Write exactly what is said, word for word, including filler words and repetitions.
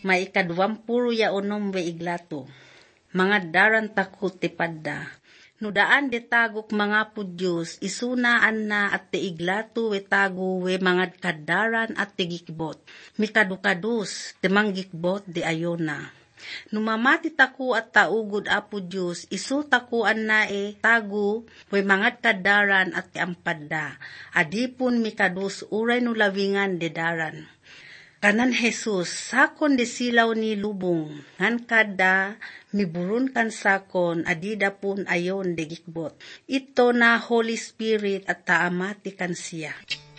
Maikadwampuro ya unom we iglato. Mga daran takot ti padda. Nudaan de tagok mga po Diyos, isunaan na at ti iglato we tago we mga kadaran at ti gikbot. Mikadukadus, ti manggikbot di ayona. Numamati tako at taugod apo Diyos, isu takuan na e tago we mga kadaran at ti ampadda. Adipon mikadus uray no lawingan de daran. Kanan Jesus, sakon de silaw ni lubong, ngan kada miburun kan sakon, adida pun ayon de gikbot. Ito na Holy Spirit at taamati kan siya.